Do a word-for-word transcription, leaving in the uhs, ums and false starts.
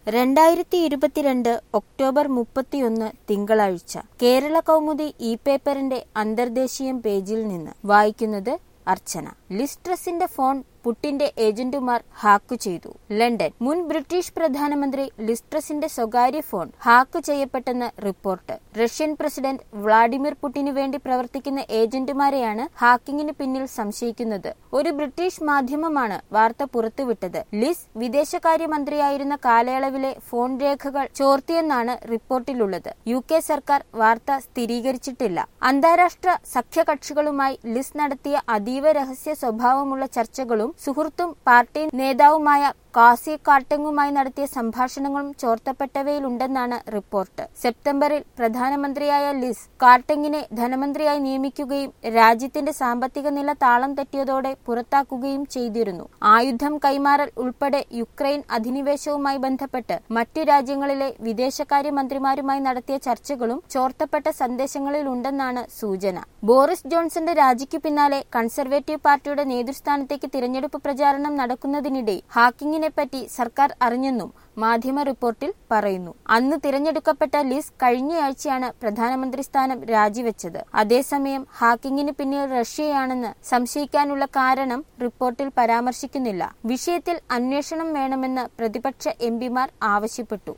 രണ്ടായിരത്തി ഇരുപത്തിരണ്ട് ഒക്ടോബർ മുപ്പത്തിയൊന്ന് തിങ്കളാഴ്ച കേരള കൗമുദി ഇ പേപ്പറിന്റെ അന്തർദേശീയം പേജിൽ നിന്ന് വായിക്കുന്നത് അർച്ചന. ലിസ് ട്രസിന്റെ ഫോൺ പുട്ടിന്റെ ഏജന്റുമാർ ഹാക്ക് ചെയ്തു. ലണ്ടൻ. മുൻ ബ്രിട്ടീഷ് പ്രധാനമന്ത്രി ലിസ് ട്രസിന്റെ സ്വകാര്യ ഫോൺ ഹാക്ക് ചെയ്യപ്പെട്ടെന്ന് റിപ്പോർട്ട്. റഷ്യൻ പ്രസിഡന്റ് വ്ളാഡിമിർ പുടിനു വേണ്ടി പ്രവർത്തിക്കുന്ന ഏജന്റുമാരെയാണ് ഹാക്കിങ്ങിന് പിന്നിൽ സംശയിക്കുന്നത്. ഒരു ബ്രിട്ടീഷ് മാധ്യമമാണ് വാർത്ത പുറത്തുവിട്ടത്. ലിസ് വിദേശകാര്യമന്ത്രിയായിരുന്ന കാലയളവിലെ ഫോൺ രേഖകൾ ചോർത്തിയെന്നാണ് റിപ്പോർട്ടിലുള്ളത്. യു കെ സർക്കാർ വാർത്ത സ്ഥിരീകരിച്ചിട്ടില്ല. അന്താരാഷ്ട്ര സഖ്യകക്ഷികളുമായി ലിസ് നടത്തിയ അതീവ രഹസ്യ സ്വഭാവമുള്ള ചർച്ചകളും സുഹൃത്തും പാർട്ടി നേതാവുമായ കാസി കാർട്ടങ്ങുമായി നടത്തിയ സംഭാഷണങ്ങളും ചോർത്തപ്പെട്ടവയിലുണ്ടെന്നാണ് റിപ്പോർട്ട്. സെപ്റ്റംബറിൽ പ്രധാനമന്ത്രിയായ ലിസ് കാർട്ടങ്ങിനെ ധനമന്ത്രിയായി നിയമിക്കുകയും രാജ്യത്തിന്റെ സാമ്പത്തിക നില താളം തെറ്റിയതോടെ പുറത്താക്കുകയും ചെയ്തിരുന്നു. ആയുധം കൈമാറൽ ഉൾപ്പെടെ യുക്രൈൻ അധിനിവേശവുമായി ബന്ധപ്പെട്ട് മറ്റു രാജ്യങ്ങളിലെ വിദേശകാര്യമന്ത്രിമാരുമായി നടത്തിയ ചർച്ചകളും ചോർത്തപ്പെട്ട സന്ദേശങ്ങളിലുണ്ടെന്നാണ് സൂചന. ബോറിസ് ജോൺസന്റെ രാജിക്കു പിന്നാലെ കൺസർവേറ്റീവ് പാർട്ടിയുടെ നേതൃസ്ഥാനത്തേക്ക് തിരഞ്ഞെടുപ്പ് പ്രചാരണം നടക്കുന്നതിനിടെ ഹാക്കിങ്ങിനെ പറ്റി സർക്കാർ അറിഞ്ഞെന്നും മാധ്യമ റിപ്പോർട്ടിൽ പറയുന്നു. അന്ന് തിരഞ്ഞെടുക്കപ്പെട്ട ലിസ് കഴിഞ്ഞയാഴ്ചയാണ് പ്രധാനമന്ത്രി സ്ഥാനം രാജിവെച്ചത്. അതേസമയം ഹാക്കിങ്ങിന് പിന്നിൽ റഷ്യയാണെന്ന് സംശയിക്കാനുള്ള കാരണം റിപ്പോർട്ടിൽ പരാമർശിക്കുന്നില്ല. വിഷയത്തിൽ അന്വേഷണം വേണമെന്ന് പ്രതിപക്ഷ എംപിമാർ ആവശ്യപ്പെട്ടു.